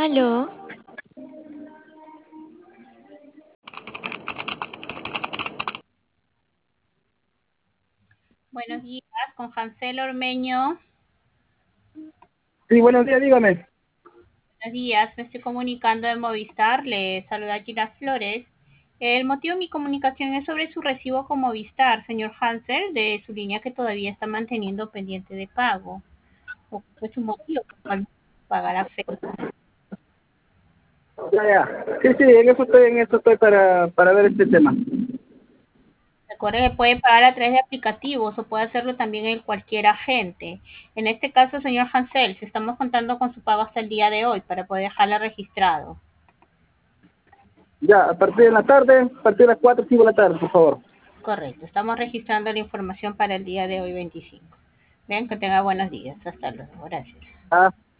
Aló, Buenos días, con Hansel Ormeño. Sí, buenos días, dígame. Buenos días, me estoy comunicando de Movistar. Le saluda Gina Flores. El motivo de mi comunicación es sobre su recibo con Movistar, señor Hansel, de su línea que todavía está manteniendo pendiente de pago. ¿O fue su motivo por cual pagar a fe? Ya, ya. Sí, sí, en eso estoy para ver este tema. Recuerde que puede pagar a través de aplicativos o puede hacerlo también en cualquier agente. En este caso, señor Hansel, si estamos contando con su pago hasta el día de hoy para poder dejarla registrado. Ya, a partir de la tarde, a partir de las 4 o 5 de la tarde, por favor. Correcto, estamos registrando la información para el día de hoy 25. Vean que tenga buenos días. Hasta luego. Gracias. Ah.